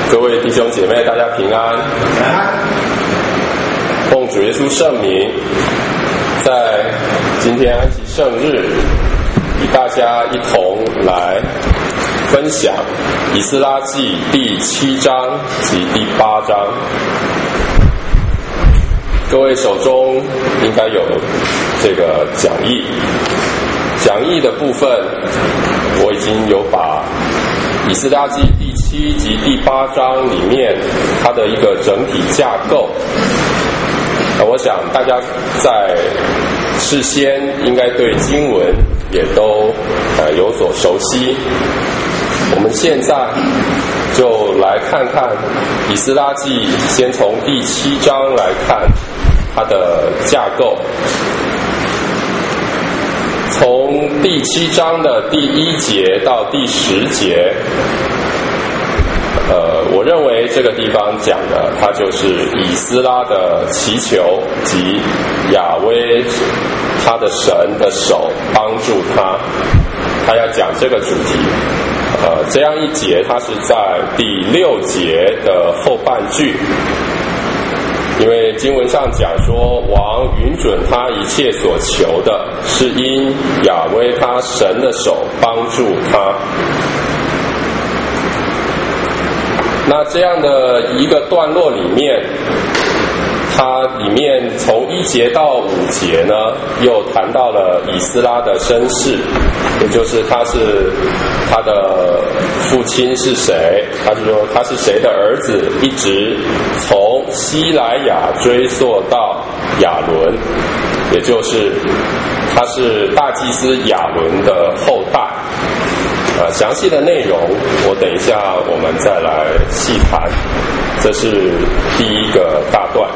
各位弟兄姐妹，大家平安。奉主耶稣圣名，在今天安息圣日，与大家一同来分享以斯拉记第7章及第8章。各位手中应该有这个讲义，讲义的部分我已经有把以斯拉记第7及第8章里面它的一个整体架构，我想大家在事先应该对经文也都有所熟悉。我们现在就来看看以斯拉记，先从第7章来看它的架构。从第7章的第1节到第10节，我认为这个地方讲的，它就是以斯拉的祈求及亚威他的神的手帮助他要讲这个主题。这样一节，它是在第6节的后半句。因为经文上讲说，王允准他一切所求的，是因亚威他神的手帮助他。那这样的一个段落里面，它里面从1节到5节呢，又谈到了以斯拉的身世，也就是他的父亲是谁，他就说他是谁的儿子，一直从西莱雅追溯到亚伦，也就是他是大祭司亚伦的后代。详细的内容我等一下我们再来细谈，这是第一个大段。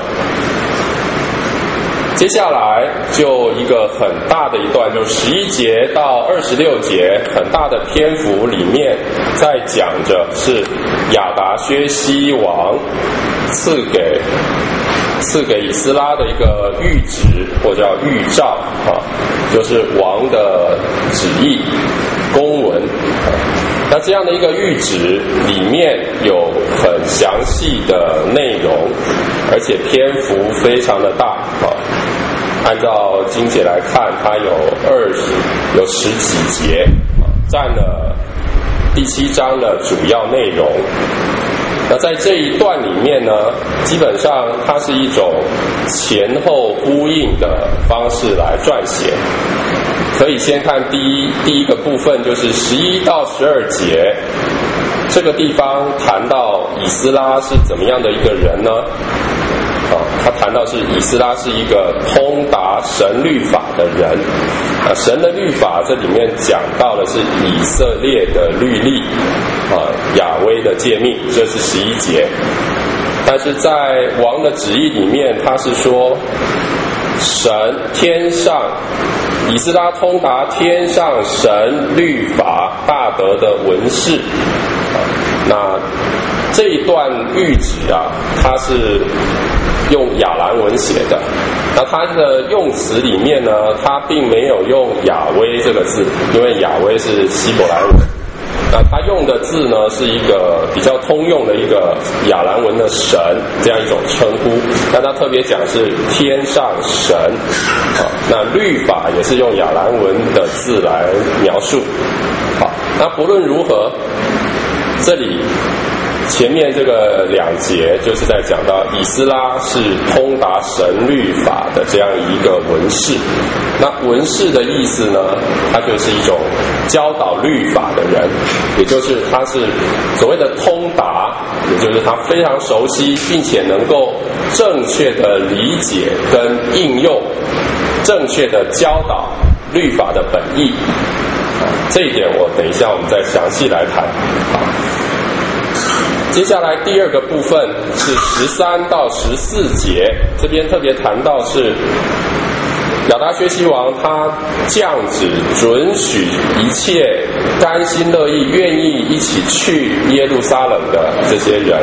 接下来就一个很大的一段，就11节到26节，很大的篇幅里面在讲着是亚达薛西王赐给以斯拉的一个谕旨，或者叫谕诏，就是王的旨意公文。那这样的一个谕旨里面有很详细的内容，而且篇幅非常的大。按照经节来看，它有10几节，占了第7章的主要内容。那在这一段里面呢，基本上它是一种前后呼应的方式来撰写。可以先看第一个部分，就是11到12节，这个地方谈到以斯拉是怎么样的一个人呢？他谈到是以斯拉是一个通达神律法的人。神的律法这里面讲到的是以色列的律例，亚威的诫命，这是11节。但是在王的旨意里面，他是说神天上以斯拉通达天上神律法大德的文士。那这一段谕旨啊，它是用亚兰文写的。那它的用词里面呢，它并没有用亚威这个字，因为亚威是希伯来文。那它用的字呢，是一个比较通用的一个亚兰文的神这样一种称呼。那它特别讲是天上神，那律法也是用亚兰文的字来描述。好，那不论如何，这里前面这个2节就是在讲到以斯拉是通达神律法的这样一个文士。那文士的意思呢，他就是一种教导律法的人，也就是他是所谓的通达，也就是他非常熟悉并且能够正确的理解跟应用，正确的教导律法的本意。这一点我等一下我们再详细来谈。接下来第2个部分是13到14节，这边特别谈到是亚达薛西王他降旨准许一切甘心乐意愿意一起去耶路撒冷的这些人。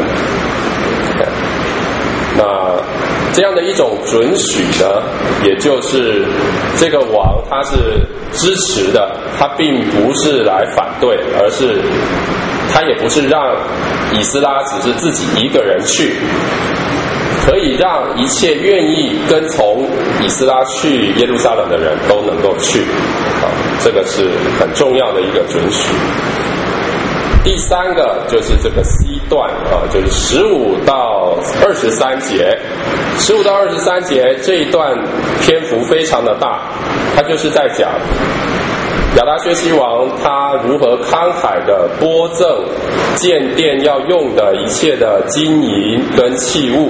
那这样的一种准许呢，也就是这个王他是支持的，他并不是来反对，而是他也不是让以斯拉只是自己一个人去，可以让一切愿意跟从以斯拉去耶路撒冷的人都能够去，这个是很重要的一个准许。第三个就是这个 C 段就是15到23节，15到23节这一段篇幅非常的大，它就是在讲亚达薛西王他如何慷慨的拨赠建殿要用的一切的金银跟器物。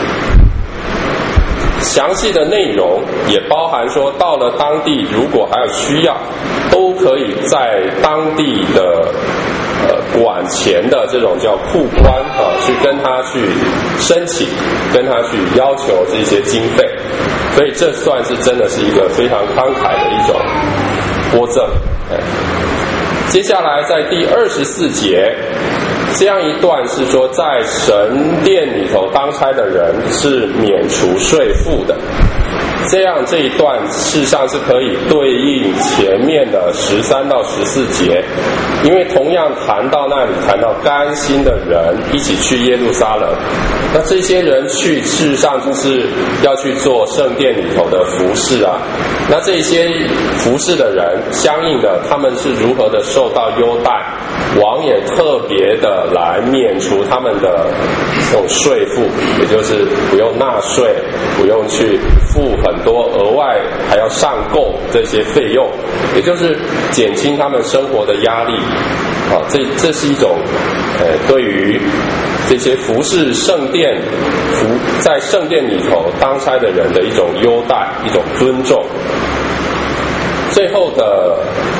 详细的内容也包含说，到了当地如果还有需要，都可以在当地的管钱的这种叫库官去跟他去申请，跟他去要求这些经费，所以这算是真的是一个非常慷慨的一种拨赠。接下来在第24节这样一段是说，在神殿里头当差的人是免除税赋的。这样这一段事实上是可以对应前面的13到14节，因为同样谈到那里谈到甘心的人一起去耶路撒冷，那这些人去事实上就是要去做圣殿里头的服事啊。那这些服事的人相应的他们是如何的受到优待，王也特别的来免除他们的这种税赋，也就是不用纳税，不用去付很多额外还要上供这些费用，也就是减轻他们生活的压力这是一种对于这些服侍圣殿在圣殿里头当差的人的一种优待，一种尊重。最后的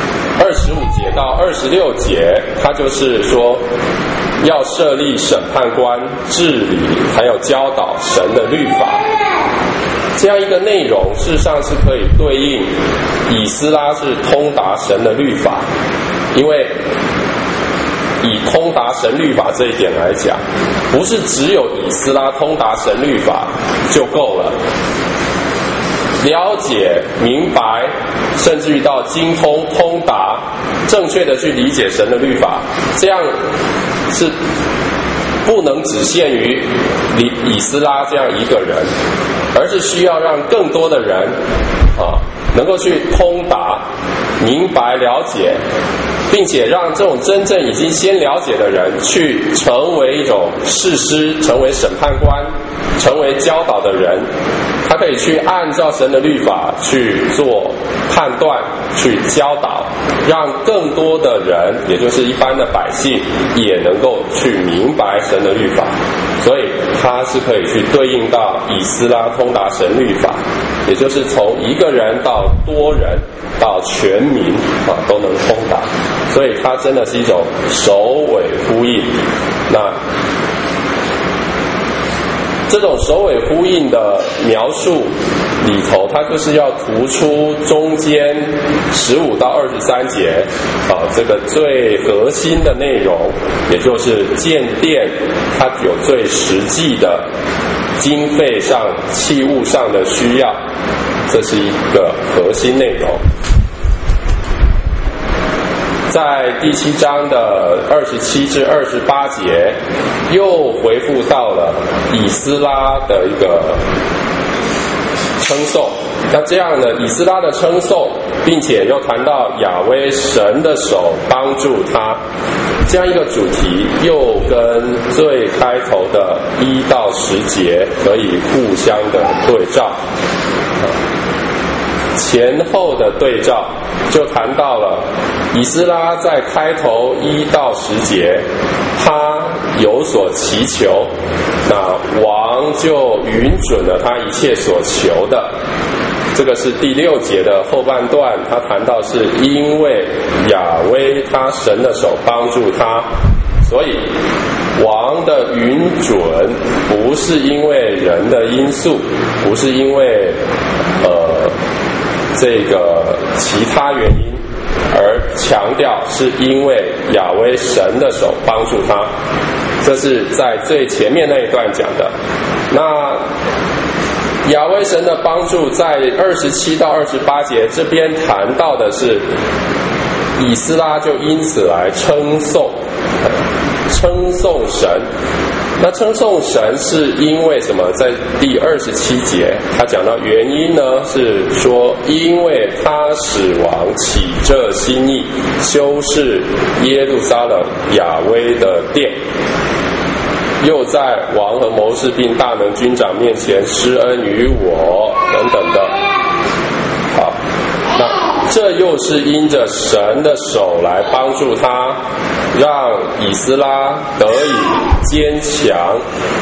25节到26节，它就是说要设立审判官，治理还有教导神的律法。这样一个内容事实上是可以对应以斯拉是通达神的律法，因为以通达神律法这一点来讲，不是只有以斯拉通达神律法就够了，了解明白甚至于到精通通达，正确的去理解神的律法，这样是不能只限于以斯拉这样一个人，而是需要让更多的人能够去通达明白了解，并且让这种真正已经先了解的人去成为一种士师，成为审判官，成为教导的人，他可以去按照神的律法去做判断，去教导，让更多的人也就是一般的百姓也能够去明白神的律法。所以他是可以去对应到以斯拉通达神律法，也就是从一个人到多人到全民都能通达，所以它真的是一种首尾呼应。那这种首尾呼应的描述里头，它就是要突出中间15到23节这个最核心的内容，也就是建殿它有最实际的经费上器物上的需要，这是一个核心内容。在第7章的27至28节又回复到了以斯拉的一个称颂，那这样的以斯拉的称颂，并且又谈到亚威神的手帮助他，这样一个主题又跟最开头的1到10节可以互相的对照，前后的对照就谈到了以斯拉在开头1到10节他有所祈求，那王就允准了他一切所求的。这个是第6节的后半段，他谈到是因为亚威他神的手帮助他，所以王的允准不是因为人的因素，不是因为这个其他原因，而强调是因为亚威神的手帮助他。这是在最前面那一段讲的。那亚威神的帮助在27到28节这边谈到的是以斯拉就因此来称颂， 称颂神。那称颂神是因为什么？在第27节他讲到原因呢，是说因为他使王起这心意，修饰耶路撒冷雅威的殿，又在王和谋士并大能军长面前施恩于我，等等的。好，那这又是因着神的手来帮助他，让以斯拉得以坚强，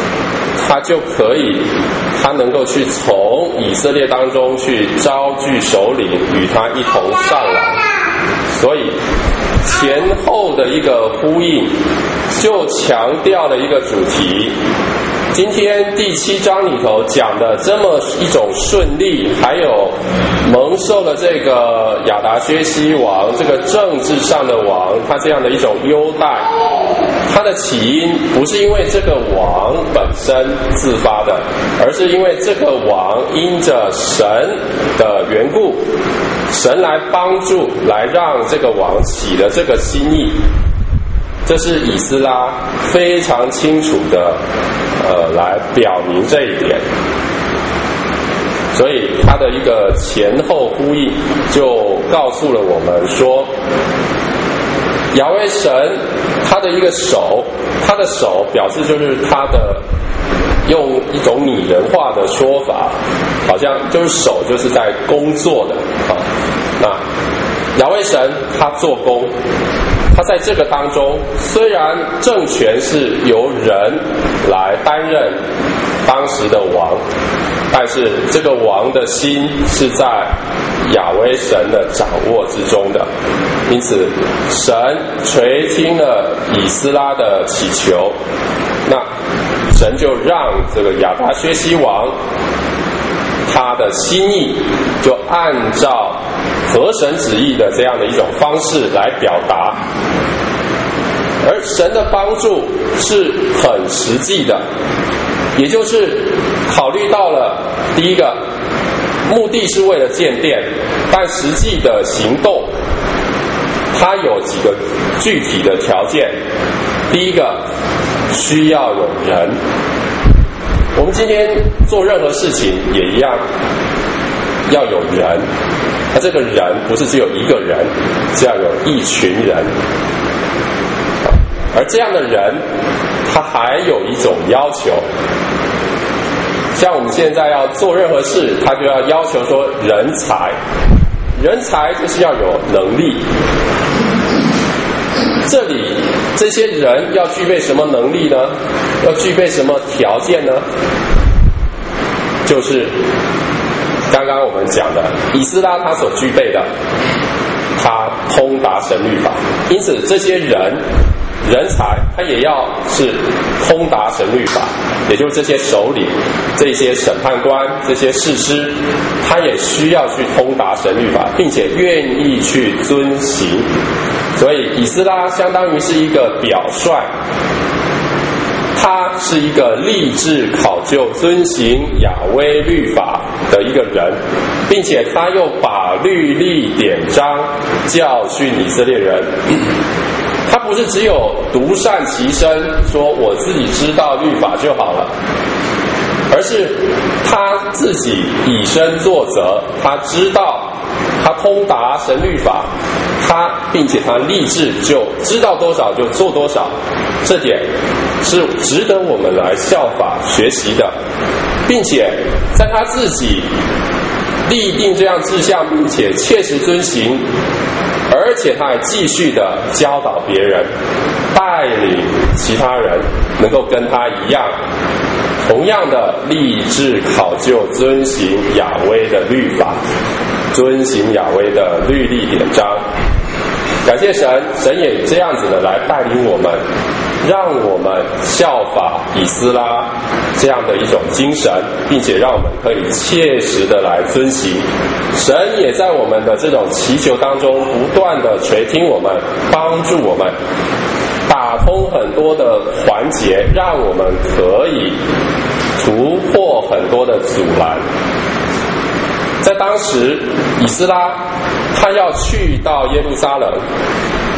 他能够去从以色列当中去招聚首领，与他一同上来。所以前后的一个呼应，就强调了一个主题。今天第7章里头讲的这么一种顺利，还有蒙受了这个亚达薛西王这个政治上的王，他这样的一种优待，他的起因不是因为这个王本身自发的，而是因为这个王因着神的缘故，神来帮助，来让这个王起了这个心意。这是以斯拉非常清楚的来表明这一点。所以他的一个前后呼应就告诉了我们说，亚威神他的一个手，他的手表示就是他的，用一种拟人化的说法，好像就是手就是在工作的啊。那亚威神他做工，他在这个当中，虽然政权是由人来担任当时的王，但是这个王的心是在亚威神的掌握之中的。因此神垂听了以斯拉的祈求，那神就让这个亚达薛西王他的心意就按照合神旨意的这样的一种方式来表达，而神的帮助是很实际的，也就是考虑到了第一个目的是为了建殿，但实际的行动它有几个具体的条件。第一个需要有人，我们今天做任何事情也一样，要有人，而这个人不是只有一个人，是要有一群人。而这样的人他还有一种要求，像我们现在要做任何事，他就要要求说人才，人才就是要有能力。这里这些人要具备什么能力呢？要具备什么条件呢？就是刚刚我们讲的以斯拉他所具备的，他通达神律法，因此这些人才他也要是通达神律法，也就是这些首领、这些审判官、这些士师，他也需要去通达神律法，并且愿意去遵行。所以以斯拉相当于是一个表率，他是一个立志考究遵行亚威律法的一个人，并且他又把律例典章教训以色列人。他不是只有独善其身，说我自己知道律法就好了，而是他自己以身作则，他知道，他通达神律法，并且他立志就知道多少就做多少，这点是值得我们来效法学习的，并且在他自己立定这样志向，并且切实遵行，而且他还继续的教导别人，带领其他人能够跟他一样，同样的立志考究遵行亚威的律法，遵行亚威的律例典章。感谢神，神也这样子的来带领我们，让我们效法以斯拉这样的一种精神，并且让我们可以切实的来遵行。神也在我们的这种祈求当中不断的垂听我们，帮助我们打通很多的环节，让我们可以突破很多的阻拦。在当时以斯拉他要去到耶路撒冷，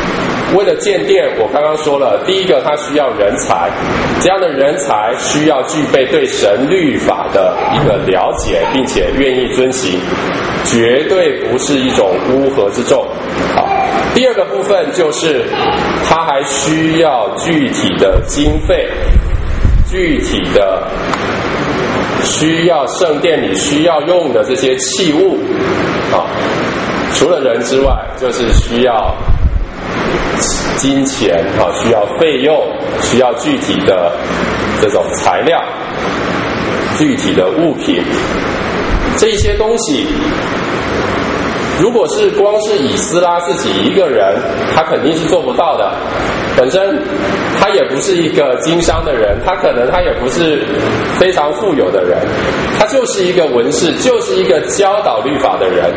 为了建殿，我刚刚说了，第一个他需要人才，这样的人才需要具备对神律法的一个了解，并且愿意遵行，绝对不是一种乌合之众。好，第二个部分就是他还需要具体的经费，具体的需要圣殿里需要用的这些器物。好，除了人之外，就是需要金钱，需要费用，需要具体的这种材料，具体的物品，这一些东西如果是光是以斯拉自己一个人，他肯定是做不到的。本身他也不是一个经商的人，他也不是非常富有的人，他就是一个文士，就是一个教导律法的人。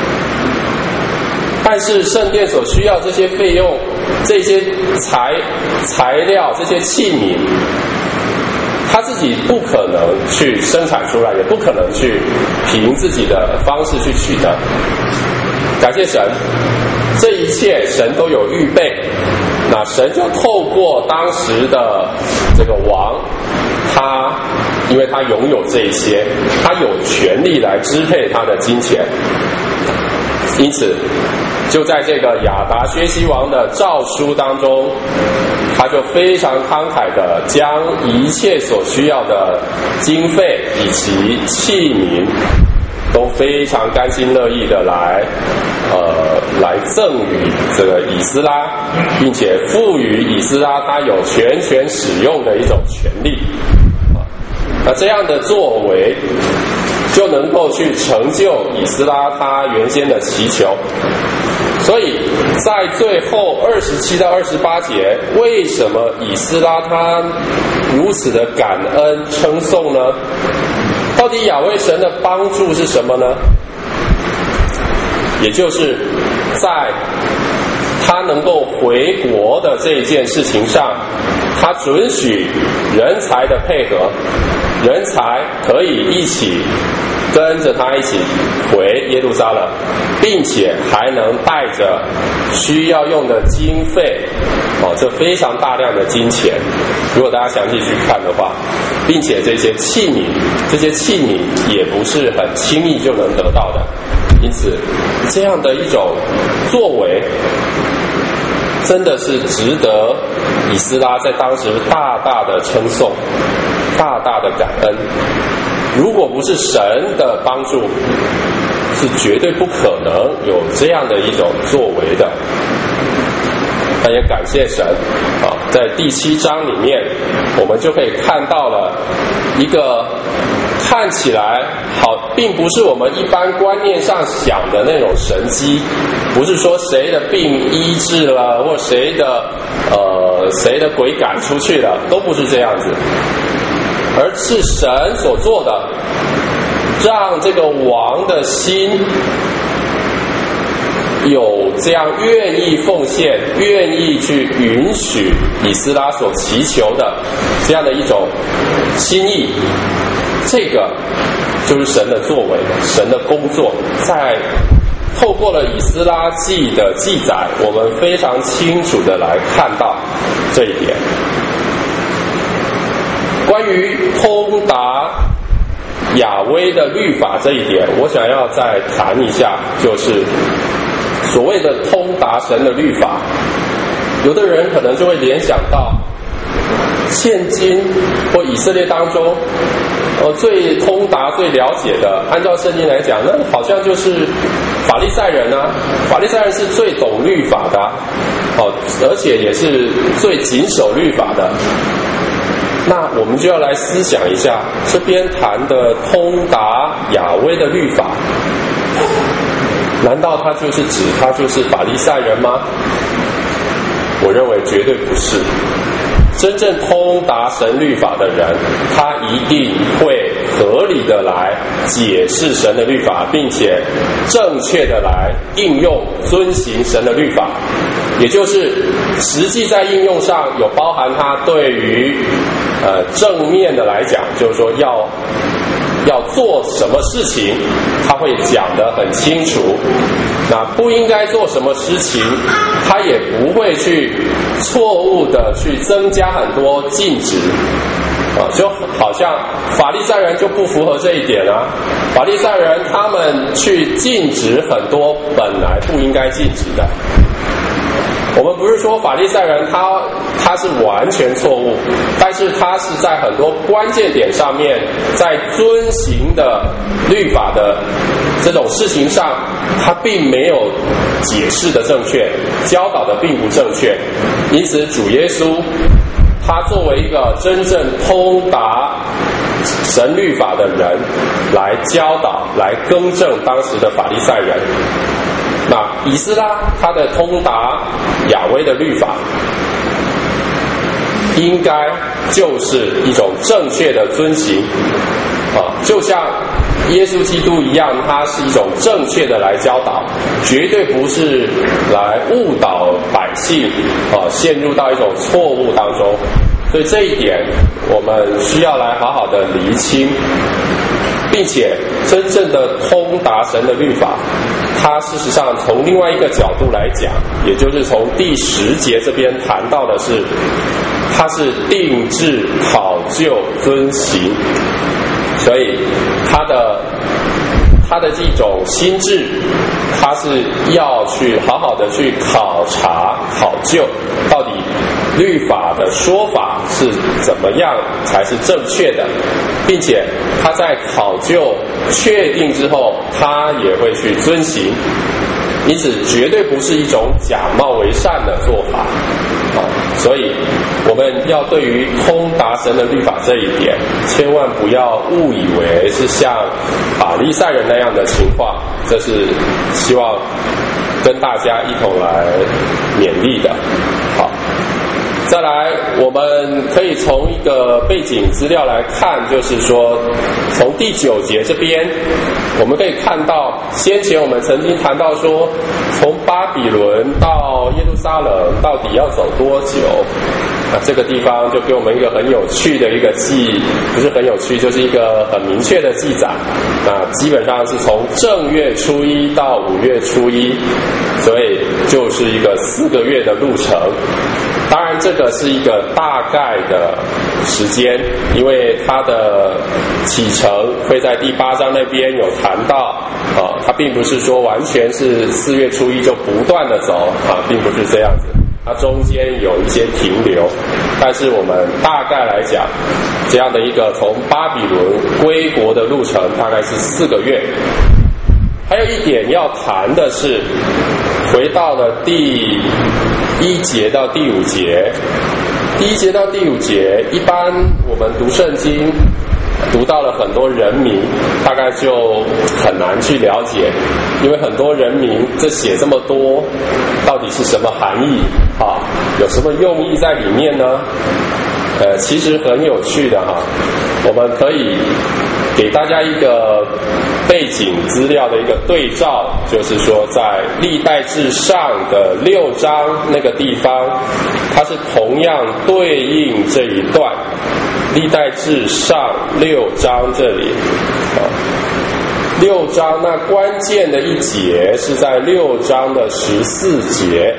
但是圣殿所需要这些费用，这些材料，这些器皿，他自己不可能去生产出来，也不可能去凭自己的方式去取得。感谢神，这一切神都有预备。那神就透过当时的这个王，因为他拥有这一些，他有权利来支配他的金钱。因此就在这个亚达薛西王的诏书当中，他就非常慷慨的将一切所需要的经费以及器皿都非常甘心乐意的来赠予这个以斯拉，并且赋予以斯拉他有全权使用的一种权利。那这样的作为就能够去成就以斯拉他原先的祈求。所以在最后27到28节，为什么以斯拉他如此的感恩称颂呢？到底亚威神的帮助是什么呢？也就是在他能够回国的这一件事情上，他准许人才的配合，人才可以一起跟着他一起回耶路撒冷，并且还能带着需要用的经费，这非常大量的金钱，如果大家详细去看的话，并且这些器皿也不是很轻易就能得到的。因此这样的一种作为真的是值得以斯拉在当时大大的称颂，大大的感恩。如果不是神的帮助，是绝对不可能有这样的一种作为的。那也感谢神在第7章里面，我们就可以看到了一个看起来并不是我们一般观念上想的那种神迹，不是说谁的病医治了，或谁的鬼赶出去了，都不是这样子，而是神所做的，让这个王的心有这样愿意奉献，愿意去允许以斯拉所祈求的这样的一种心意。这个就是神的作为，神的工作，在透过了以斯拉记的记载，我们非常清楚的来看到这一点。关于通达亚威的律法这一点，我想要再谈一下，就是所谓的通达神的律法。有的人可能就会联想到现今或以色列当中最通达最了解的，按照圣经来讲，那好像就是法利赛人啊。法利赛人是最懂律法的而且也是最谨守律法的。那我们就要来思想一下，这边谈的通达亚威的律法，难道他就是法利赛人吗？我认为绝对不是。真正通达神律法的人，他一定会合理的来解释神的律法，并且正确的来应用遵行神的律法，也就是实际在应用上有包含他对于正面的来讲，就是说要要做什么事情，他会讲得很清楚。那不应该做什么事情，他也不会去错误的去增加很多禁止。就好像法利赛人就不符合这一点啊。法利赛人他们去禁止很多本来不应该禁止的。我们不是说法利赛人他是完全错误，但是他是在很多关键点上面，在遵行的律法的这种事情上，他并没有解释的正确，教导的并不正确。因此主耶稣他作为一个真正通达神律法的人，来教导来更正当时的法利赛人。那以斯拉他的通达雅威的律法，应该就是一种正确的遵行就像耶稣基督一样，他是一种正确的来教导，绝对不是来误导百姓陷入到一种错误当中。所以这一点我们需要来好好的厘清，并且真正的通达神的律法，它事实上从另外一个角度来讲，也就是从第10节这边谈到的是，它是定制考究遵行。所以他的这种心智，他是要去好好的去考察考究，到底律法的说法是怎么样才是正确的，并且他在考究确定之后，他也会去遵行。因此绝对不是一种假冒为善的做法所以我们要对于通达神的律法这一点，千万不要误以为是像法利赛人那样的情况，这是希望跟大家一同来勉励的。好，再来我们可以从一个背景资料来看，就是说从第9节这边我们可以看到，先前我们曾经谈到说，从巴比伦到耶路撒冷到底要走多久。这个地方就给我们一个很有趣的一个不是很有趣，就是一个很明确的记载。那基本上是从正月初1到5月初1，所以就是一个4个月的路程。当然这个是一个大概的时间，因为它的启程会在第8章那边有谈到它并不是说完全是4月初1就不断的走并不是这样子，它中间有一些停留，但是我们大概来讲，这样的一个从巴比伦归国的路程大概是4个月。还有一点要谈的是，回到了第1节到第5节，第1节到第5节，一般我们读圣经读到了很多人名，大概就很难去了解，因为很多人名这写这么多，到底是什么含义有什么用意在里面呢？其实很有趣的我们可以给大家一个背景资料的一个对照，就是说在历代志上的6章那个地方，它是同样对应这一段。历代志上6章这里6章那关键的一节是在6章的14节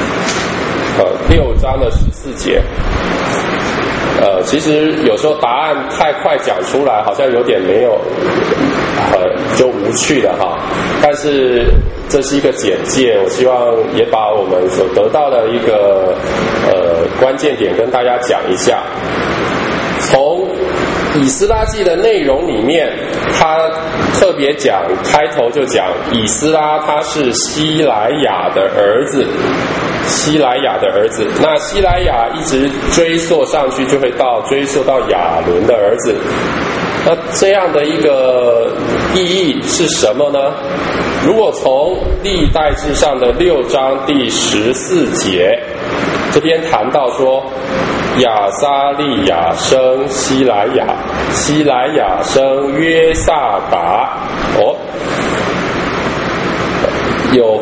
6章的14节其实有时候答案太快讲出来，好像有点没有就无趣了但是这是一个简介，我希望也把我们所得到的一个关键点跟大家讲一下。从以斯拉记的内容里面，他特别讲，开头就讲以斯拉他是西莱亚的儿子，西莱亚的儿子。那西莱亚一直追溯上去，就会追溯到亚伦的儿子。那这样的一个意义是什么呢？如果从历代志上的6章第14节这边谈到说，亚撒利亚生西莱亚，西莱亚生约萨达有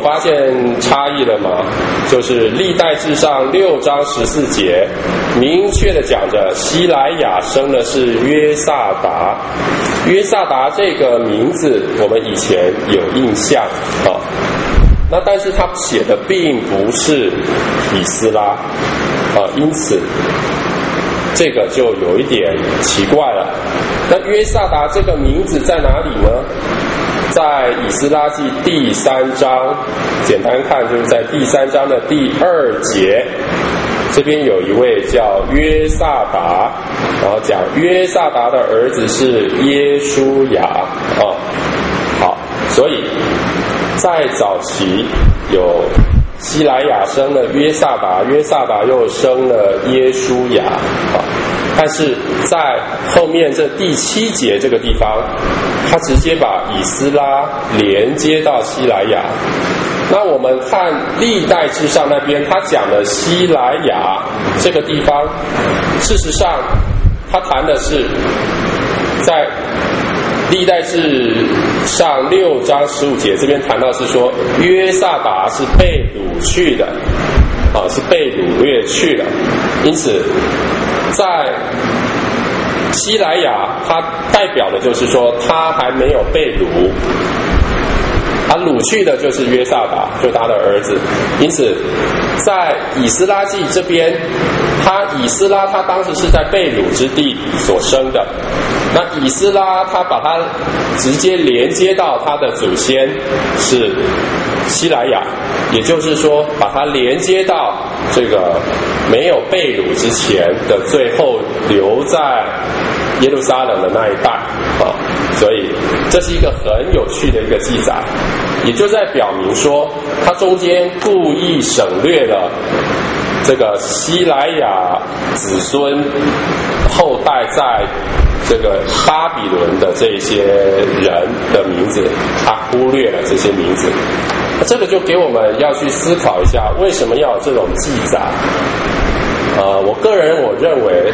发现差异了吗？就是历代志上6章14节明确的讲着西莱亚生的是约萨达。约萨达这个名字我们以前有印象啊，那但是他写的并不是以斯拉啊，因此这个就有一点奇怪了。那约萨达这个名字在哪里呢？在以斯拉记第3章，简单看就是在第3章的第2节，这边有一位叫约萨达，然后讲约萨达的儿子是耶书亚啊。好，所以在早期有西莱亚生了约萨达，约萨达又生了耶书亚啊。但是在后面这第7节这个地方，他直接把以斯拉连接到西莱亚。那我们看历代志上那边，他讲的西莱亚这个地方，事实上他谈的是在历代志上6章15节这边谈到是说约萨达是被掳去的啊，是被掳掠去的。因此在西莱亚它代表的就是说他还没有被掳，他掳去的就是约萨达，就他的儿子。因此在以斯拉记这边，以斯拉他当时是在被掳之地所生的，那以斯拉他把他直接连接到他的祖先是西莱亚，也就是说把他连接到这个没有被掳之前的最后留在耶路撒冷的那一代啊。所以这是一个很有趣的一个记载，也就在表明说他中间故意省略了这个西莱亚子孙后代在这个巴比伦的这些人的名字，他忽略了这些名字。这个就给我们要去思考一下，为什么要有这种记载？我个人我认为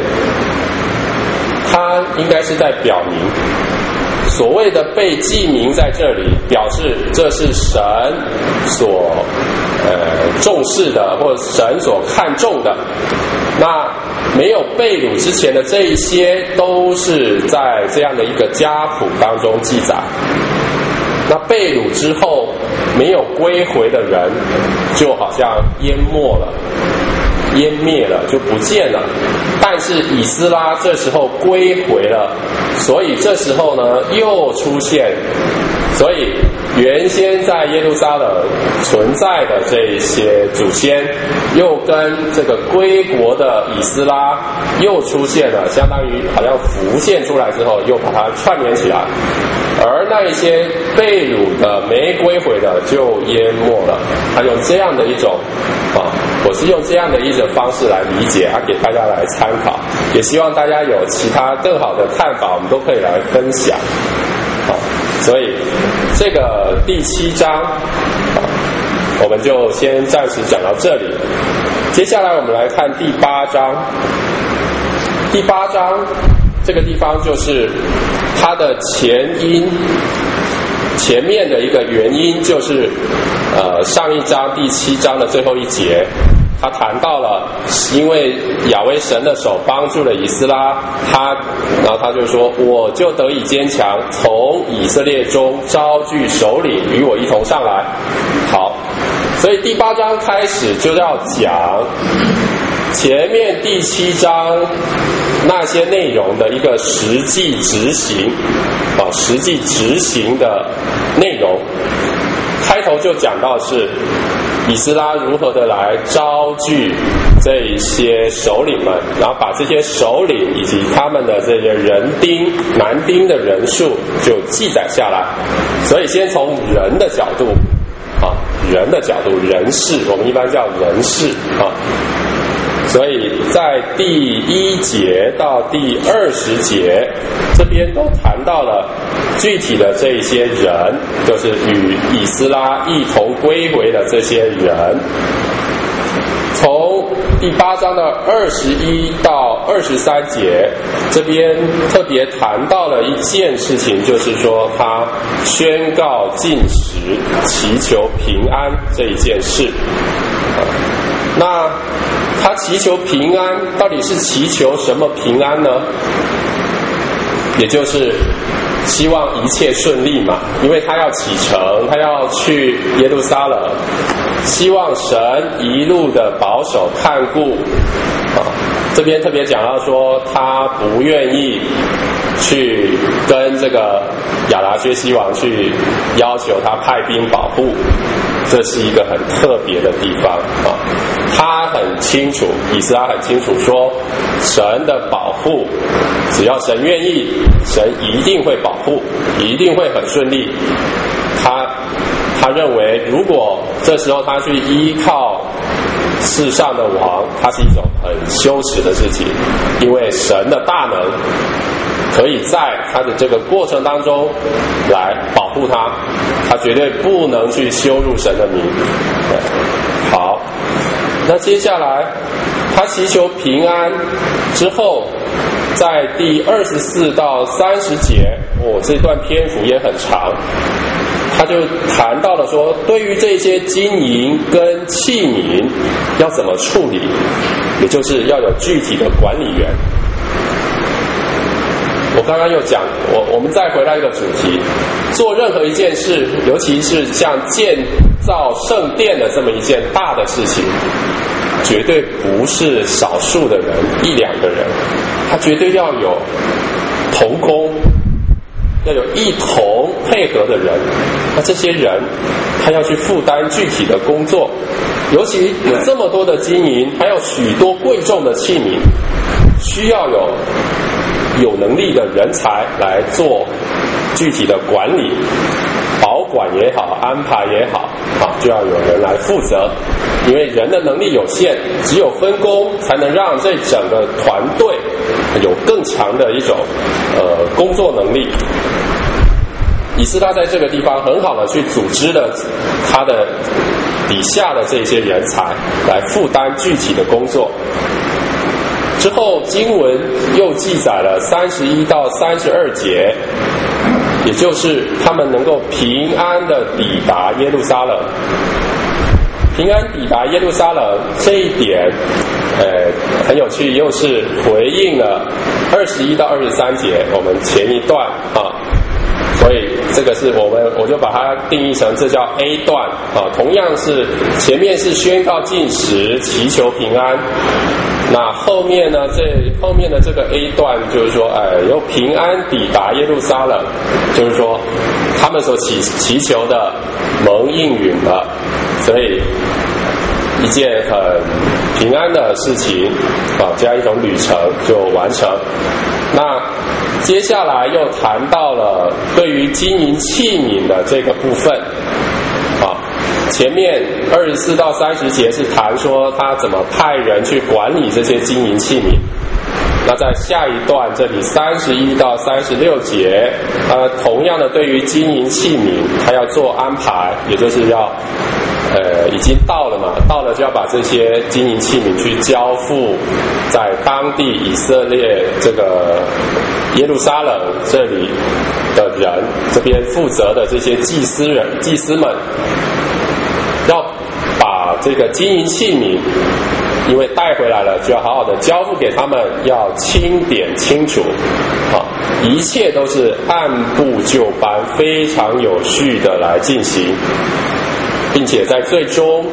他应该是在表明所谓的被记名在这里，表示这是神所重视的，或者神所看重的。那没有被掳之前的这一些，都是在这样的一个家谱当中记载。那被掳之后没有归回的人，就好像淹灭了，就不见了。但是以斯拉这时候归回了，所以这时候呢又出现，所以原先在耶路撒冷存在的这一些祖先，又跟这个归国的以斯拉又出现了，相当于好像浮现出来之后，又把它串联起来。而那一些被掳的没归回的就淹没了。他用这样的一种我是用这样的一种方式来理解，给大家来参考，也希望大家有其他更好的看法，我们都可以来分享。所以这个第7章我们就先暂时讲到这里。接下来我们来看第8章。第8章这个地方就是它的前因，前面的一个原因就是上一章第7章的最后一节，他谈到了因为亚威神的手帮助了以斯拉，然后他就说我就得以坚强，从以色列中招聚首领与我一同上来。好，所以第8章开始就要讲前面第7章那些内容的一个实际执行的内容。开头就讲到是以斯拉如何的来招聚这一些首领们，然后把这些首领以及他们的这些男丁的人数就记载下来。所以先从人的角度人事，我们一般叫人事所以在第1节到第20节这边都谈到了具体的这一些人，就是与以斯拉一同归回的这些人。从共第8章的21到23节，这边特别谈到了一件事情，就是说他宣告禁食，祈求平安这一件事。那他祈求平安，到底是祈求什么平安呢？也就是希望一切顺利嘛，因为他要启程，他要去耶路撒冷，希望神一路的保守看顾。这边特别讲到说，他不愿意去跟这个亚达薛西王去要求他派兵保护，这是一个很特别的地方啊。他很清楚，以斯拉很清楚说，神的保护，只要神愿意，神一定会保护，一定会很顺利。他认为，如果这时候他去依靠世上的王，它是一种很羞耻的事情，因为神的大能可以在他的这个过程当中来保护他，他绝对不能去羞辱神的名。好，那接下来他祈求平安之后，在第24到30节，这段篇幅也很长，他就谈到了说，对于这些金银跟器皿要怎么处理，也就是要有具体的管理员。我刚刚又讲，我们再回到一个主题，做任何一件事，尤其是像建造圣殿的这么一件大的事情，绝对不是少数的人，1-2个人，他绝对要有同工，要有一同配合的人。那这些人他要去负担具体的工作，尤其有这么多的金银，还有许多贵重的器皿，需要有能力的人才来做具体的管理，保管也好，安排也好，就要有人来负责。因为人的能力有限，只有分工才能让这整个团队有更强的一种工作能力。以斯拉在这个地方很好的去组织了他的底下的这些人才来负担具体的工作。之后经文又记载了31到32节，也就是他们能够平安的抵达耶路撒冷。平安抵达耶路撒冷这一点很有趣，又是回应了21到23节我们前一段所以这个是我就把它定义成这叫 A 段同样是前面是宣告禁食，祈求平安。那后面呢？后面的这个 A 段就是说，由平安抵达耶路撒冷，就是说他们所祈求的蒙应允了，所以一件很平安的事情这样一种旅程就完成。那接下来又谈到了对于金银器皿的这个部分前面24到30节是谈说他怎么派人去管理这些金银器皿。那在下一段这里31到36节同样的对于金银器皿他要做安排，也就是要已经到了嘛，到了就要把这些金银器皿去交付在当地以色列这个耶路撒冷这里的人，这边负责的这些祭司们要把这个金银器皿因为带回来了，就要好好的交付给他们，要清点清楚一切都是按部就班，非常有序的来进行，并且在最终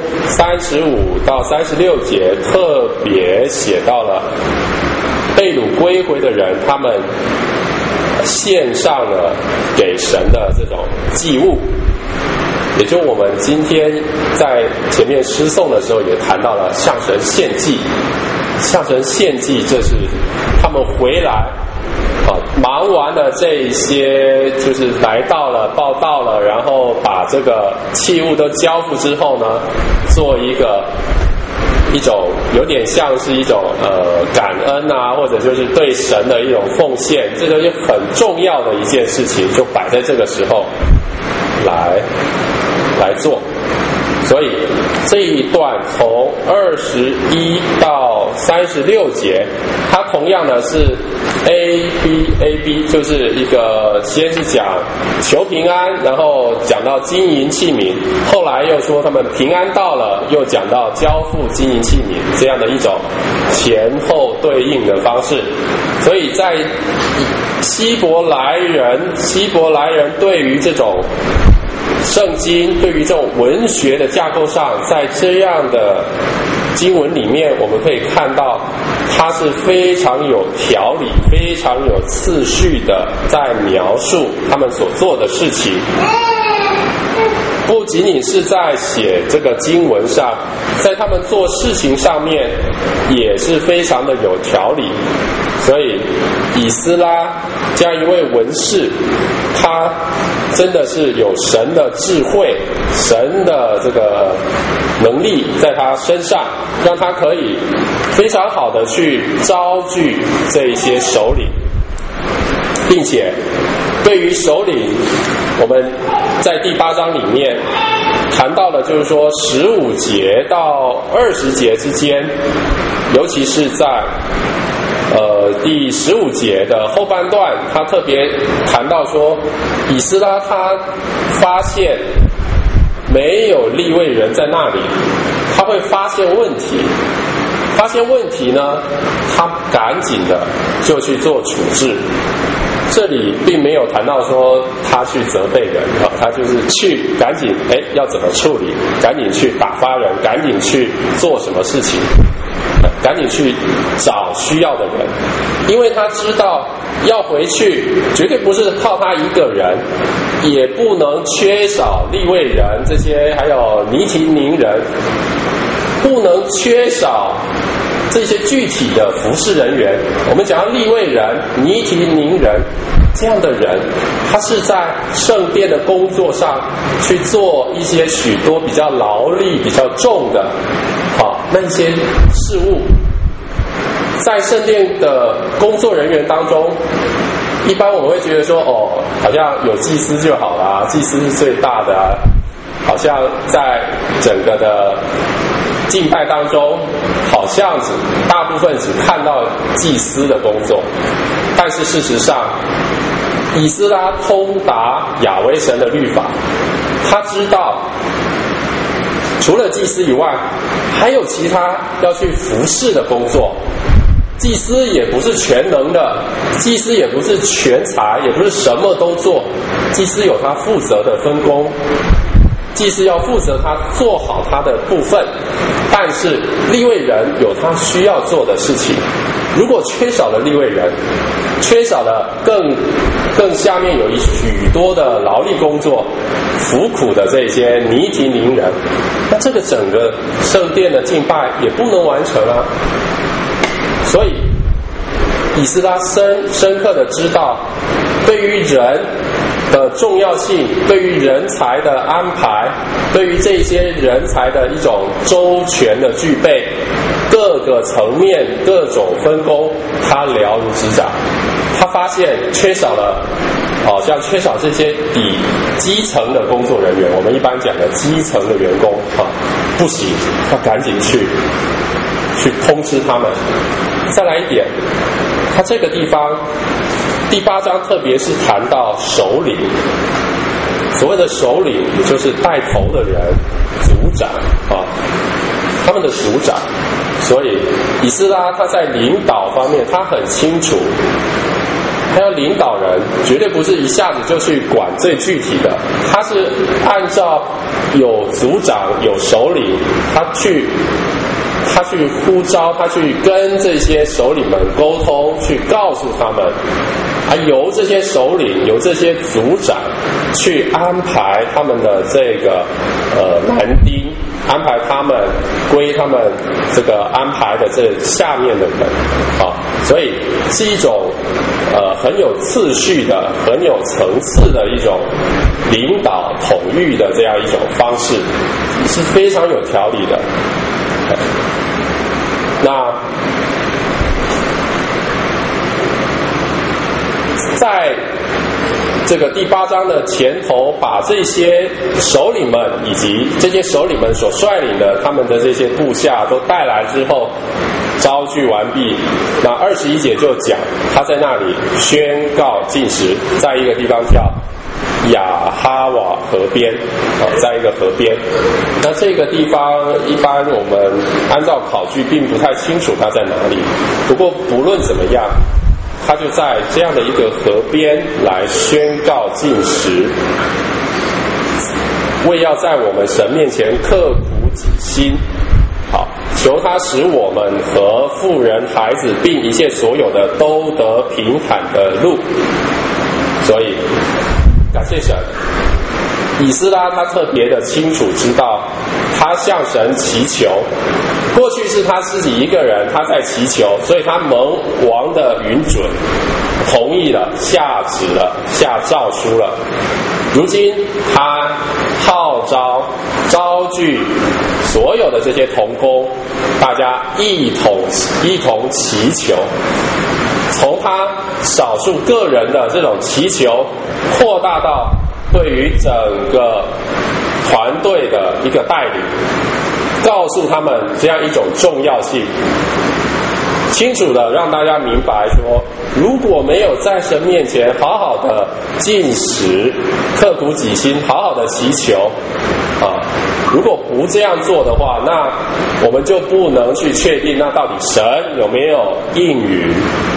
35到36节特别写到了被掳归回的人，他们献上了给神的这种祭物，也就我们今天在前面诗颂的时候也谈到了向神献祭。向神献祭，这是他们回来忙完了这一些，就是来到了报道了，然后把这个器物都交付之后呢，做一种有点像是一种感恩或者就是对神的一种奉献，这个是很重要的一件事情，就摆在这个时候来做。 所以这一段从21到36节，它同样的是 A B， 就是一个先是讲求平安，然后讲到金银器皿，后来又说他们平安到了，又讲到交付金银器皿，这样的一种前后对应的方式。所以在希伯来人对于这种圣经，对于这种文学的架构上，在这样的经文里面，我们可以看到它是非常有条理、非常有次序的在描述他们所做的事情，不仅仅是在写这个经文上，在他们做事情上面也是非常的有条理。所以以斯拉这样一位文士，他真的是有神的智慧、神的这个能力在他身上，让他可以非常好的去招聚这一些首领，并且对于首领，我们在第8章里面谈到了，就是说15节到20节之间，尤其是在第15节的后半段，他特别谈到说，以斯拉他发现没有利未人在那里，他会发现问题。发现问题呢，他赶紧的就去做处置。这里并没有谈到说他去责备人，他就是去赶紧要怎么处理，赶紧去打发人，赶紧去做什么事情，赶紧去找需要的人，因为他知道要回去绝对不是靠他一个人，也不能缺少利未人这些，还有尼提宁人，不能缺少这些具体的服事人员。我们讲到利未人、尼提宁人这样的人，他是在圣殿的工作上去做一些许多比较劳力、比较重的那一些事物。在圣殿的工作人员当中，一般我们会觉得说，好像有祭司就好啦，祭司是最大的啊，好像在整个的敬拜当中，好像大部分只看到祭司的工作，但是事实上，以斯拉通达亚威神的律法，他知道除了祭司以外，还有其他要去服侍的工作。祭司也不是全能的，祭司也不是全才，也不是什么都做，祭司有他负责的分工，祭司要负责他做好他的部分，但是利未人有他需要做的事情。如果缺少了利未人，缺少了更下面有许多的劳力工作、服苦的这些尼提宁人，那这个整个圣殿的敬拜也不能完成啊。所以以斯拉深刻的知道，对于人的重要性，对于人才的安排，对于这些人才的一种周全的具备，各个层面各种分工，他了如指掌。他发现缺少了，像缺少这些基层的工作人员，我们一般讲的基层的员工不行，他赶紧去通知他们。再来一点，他这个地方第8章特别是谈到首领，所谓的首领就是带头的人，族长他们的族长。所以以斯拉他在领导方面他很清楚，他要领导人绝对不是一下子就去管最具体的，他是按照有族长有首领，他去呼召，他去跟这些首领们沟通，去告诉他们，由这些首领由这些族长去安排他们的这个男丁，安排他们归他们这个安排的这下面的人所以是一种很有次序的、很有层次的一种领导统御的这样一种方式，是非常有条理的。那在这个第8章的前头，把这些首领们以及这些首领们所率领的他们的这些部下都带来之后，招聚完毕。那21节就讲他在那里宣告禁食，在一个地方叫亚哈瓦河边，在一个河边。那这个地方一般我们按照考据并不太清楚它在哪里，不过不论怎么样，他就在这样的一个河边来宣告禁食，为要在我们神面前刻苦己心，好，求他使我们和妇人、孩子并一切所有的都得平坦的路。所以感谢神，以斯拉他特别的清楚知道，他向神祈求，过去是他自己一个人他在祈求，所以他蒙王的允准，同意了，下旨了，下诏书了。如今他号召招聚所有的这些同工，大家一同祈求，从他少数个人的这种祈求扩大到对于整个团队的一个带领，告诉他们这样一种重要性，清楚的让大家明白说，如果没有在神面前好好的禁食，刻苦己心，好好的祈求如果不这样做的话，那我们就不能去确定那到底神有没有应允。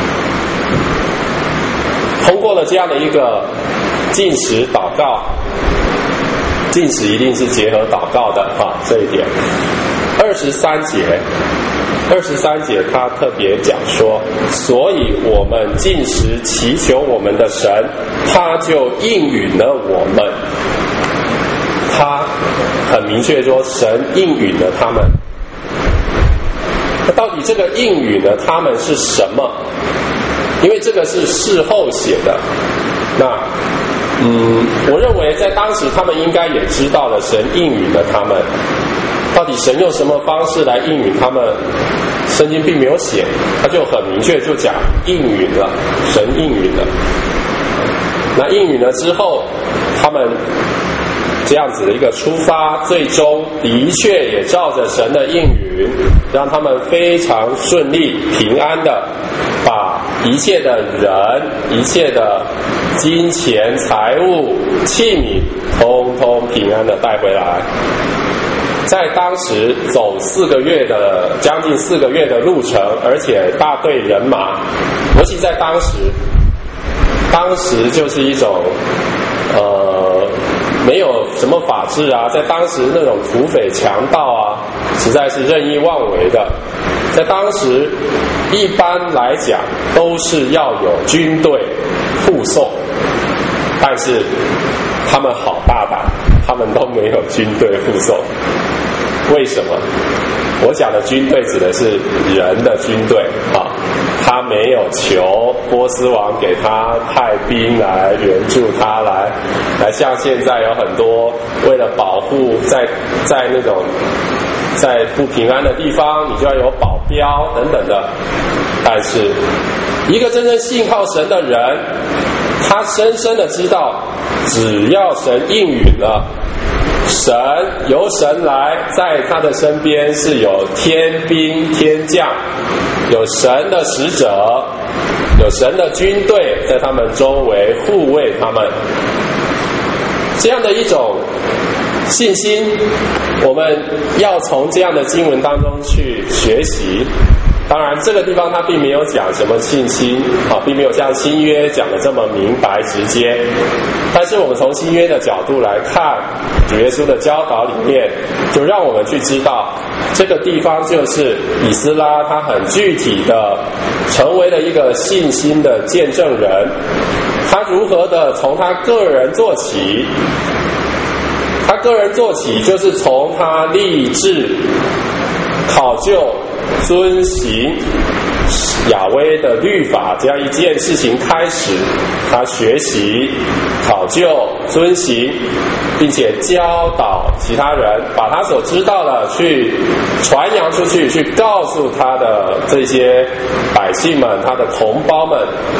通过了这样的一个禁食祷告，禁食一定是结合祷告的这一点。23节他特别讲说，所以我们禁食祈求我们的神，他就应允了我们。他很明确说，神应允了他们。那到底这个应允了他们是什么？因为这个是事后写的，那我认为在当时他们应该也知道了神应允了他们。到底神用什么方式来应允他们，圣经并没有写，他就很明确就讲应允了，神应允了。那应允了之后，他们这样子的一个出发，最终的确也照着神的应允，让他们非常顺利平安的把一切的人、一切的金钱、财物、器皿通通平安的带回来。在当时走将近4个月的路程，而且大队人马，尤其在当时就是一种没有什么法治啊，在当时那种土匪强盗啊，实在是任意妄为的。在当时一般来讲都是要有军队护送，但是他们好大胆，他们都没有军队护送。为什么？我讲的军队指的是人的军队他没有求波斯王给他派兵来援助他，来像现在有很多为了保护在那种在不平安的地方，你就要有保镖等等的。但是一个真正信靠神的人，他深深的知道，只要神应允了，由神来在他的身边是有天兵天将，有神的使者，有神的军队在他们周围护卫他们。这样的一种信心，我们要从这样的经文当中去学习。当然这个地方他并没有讲什么信心并没有像新约讲的这么明白直接，但是我们从新约的角度来看主耶稣的教导里面，就让我们去知道这个地方就是以斯拉他很具体的成为了一个信心的见证人。他如何的从他个人做起，他个人做起就是从他立志考究遵行亚威的律法这样一件事情开始，他学习考究遵行，并且教导其他人，把他所知道的去传扬出去，去告诉他的这些百姓们，他的同胞们。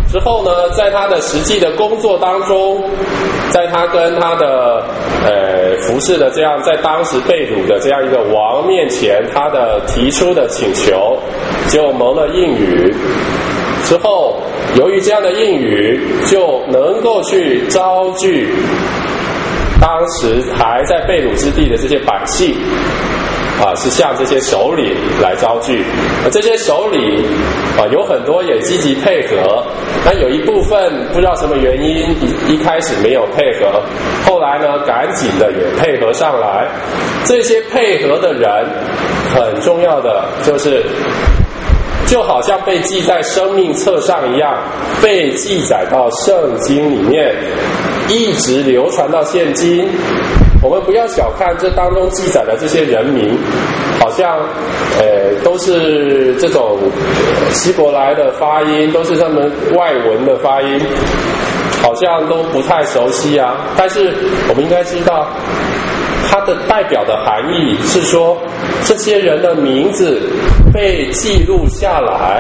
之后呢，在他的实际的工作当中，在他跟他的服侍的这样在当时被掳的这样一个王面前，他的提出的请求就蒙了应允。之后由于这样的应允，就能够去招聚当时还在被掳之地的这些百姓是向这些首领来招聚，这些首领有很多也积极配合，那有一部分不知道什么原因一开始没有配合，后来呢赶紧的也配合上来。这些配合的人很重要的就好像被记在生命册上一样，被记载到圣经里面，一直流传到现今。我们不要小看这当中记载的这些人名，好像都是这种希伯来的发音，都是他们外文的发音，好像都不太熟悉啊。但是我们应该知道，它的代表的含义是说，这些人的名字被记录下来，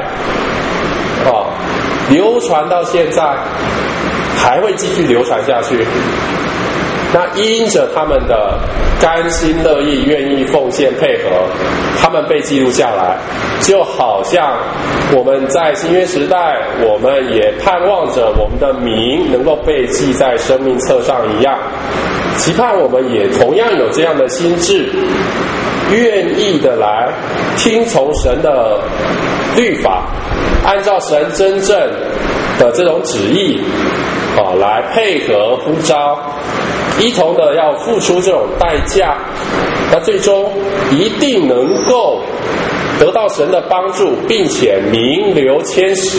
流传到现在，还会继续流传下去。那因着他们的甘心乐意、愿意奉献配合，他们被记录下来，就好像我们在新约时代，我们也盼望着我们的名能够被记在生命册上一样，期盼我们也同样有这样的心志，愿意的来听从神的律法，按照神真正的这种旨意来配合呼召，一同的要付出这种代价，那最终一定能够得到神的帮助，并且名留千史。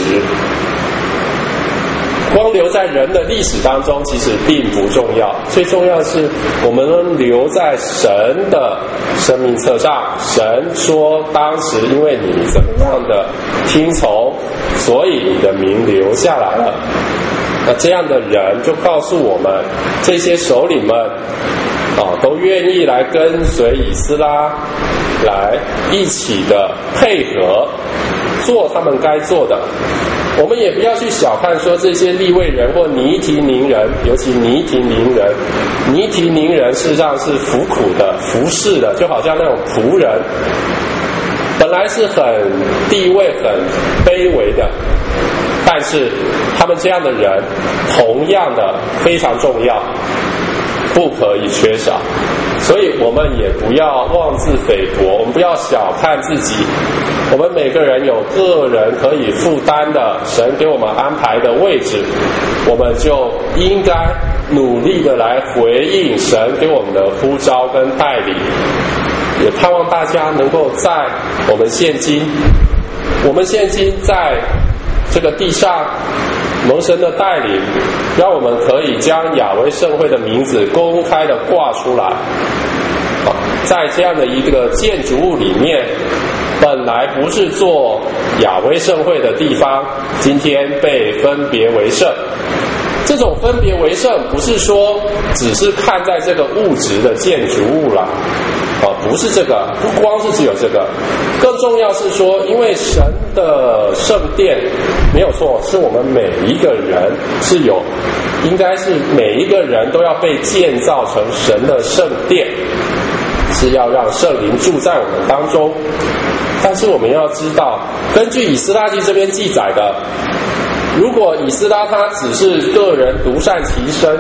光留在人的历史当中其实并不重要，最重要的是我们能留在神的生命册上。神说当时因为你怎么样的听从，所以你的名留下来了。那这样的人就告诉我们，这些首领们都愿意来跟随以斯拉，来一起的配合做他们该做的。我们也不要去小看说这些利未人或尼提宁人，尤其尼提宁人事实上是服苦的、服侍的，就好像那种仆人，本来是很地位很卑微的，但是他们这样的人同样的非常重要，不可以缺少。所以我们也不要妄自菲薄，我们不要小看自己，我们每个人有个人可以负担的神给我们安排的位置，我们就应该努力的来回应神给我们的呼召跟带领。也盼望大家能够在我们现今在这个地上蒙神的带领，让我们可以将亚威盛会的名字公开的挂出来。在这样的一个建筑物里面，本来不是做亚威盛会的地方，今天被分别为圣。这种分别为圣不是说只是看在这个物质的建筑物啦，不是这个，不光是只有这个，更重要是说，因为神的圣殿没有错，是我们每一个人应该是每一个人都要被建造成神的圣殿，是要让圣灵住在我们当中。但是我们要知道，根据以斯拉记这边记载的，如果以斯拉他只是个人独善其身，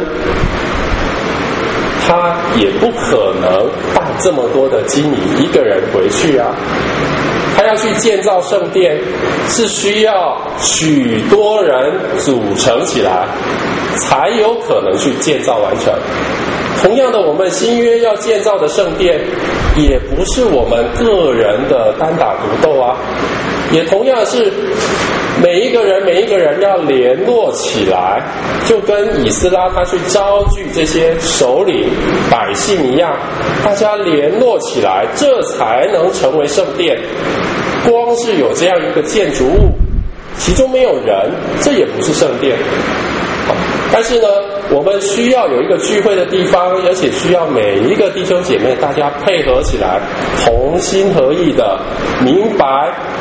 他也不可能带这么多的金银一个人回去啊。他要去建造圣殿，是需要许多人组成起来，才有可能去建造完成。同样的，我们新约要建造的圣殿，也不是我们个人的单打独斗啊，也同样是每一个人要联络起来，就跟以斯拉他去招聚这些首领百姓一样，大家联络起来，这才能成为圣殿。光是有这样一个建筑物，其中没有人，这也不是圣殿。但是呢，我们需要有一个聚会的地方，而且需要每一个弟兄姐妹大家配合起来，同心合意的明白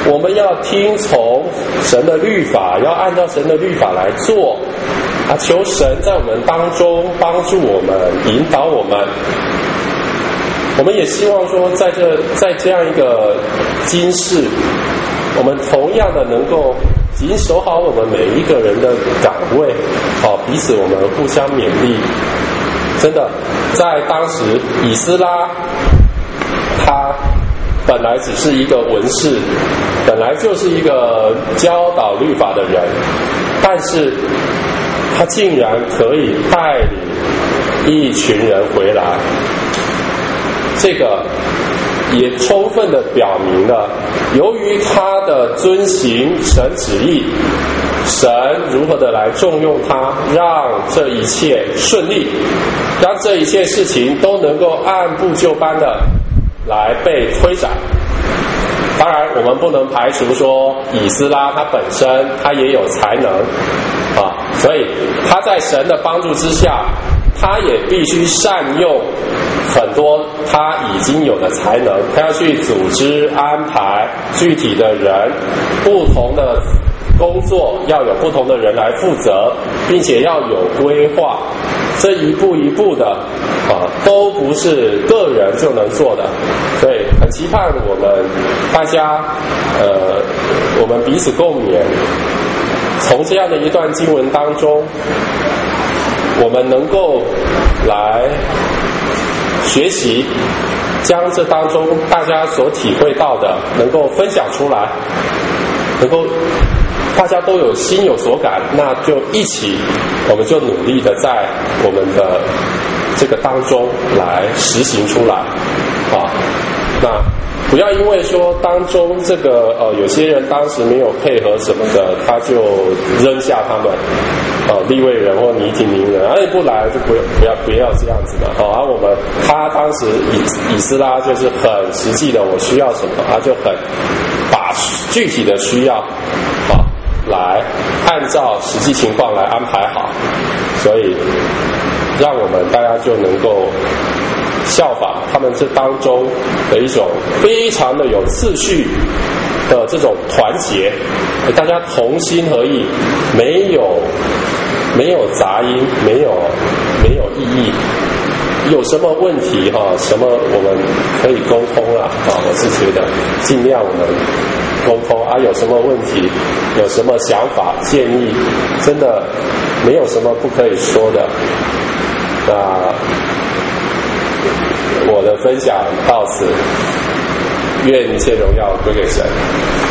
我们要听从神的律法，要按照神的律法来做啊！求神在我们当中帮助我们，引导我们。我们也希望说，在这样一个今世，我们同样的能够谨守好我们每一个人的岗位，彼此我们互相勉励。真的，在当时以斯拉，他本来只是一个文士，本来就是一个教导律法的人，但是他竟然可以带领一群人回来，这个也充分的表明了，由于他的遵行神旨意，神如何的来重用他，让这一切顺利，让这一切事情都能够按部就班的来被推展。当然我们不能排除说以斯拉他本身他也有才能所以他在神的帮助之下，他也必须善用很多他已经有的才能，他要去组织安排具体的人，不同的工作要有不同的人来负责，并且要有规划，这一步一步的都不是个人就能做的。所以很期盼我们大家我们彼此共勉，从这样的一段经文当中，我们能够来学习，将这当中大家所体会到的能够分享出来，能够大家都有心有所感，那就一起我们就努力的在我们的这个当中来实行出来那不要因为说当中这个有些人当时没有配合什么的，他就扔下他们利未人或尼提民人，不来就不要这样子的我们他当时以斯拉就是很实际的，我需要什么他就很把具体的需要来按照实际情况来安排好，所以让我们大家就能够效仿他们这当中的一种非常的有次序的这种团结，大家同心合意，没有杂音，没有异议，有什么问题什么我们可以沟通我是觉得尽量我们沟通有什么问题，有什么想法建议，真的没有什么不可以说的。那我的分享到此，愿一切荣耀归给神。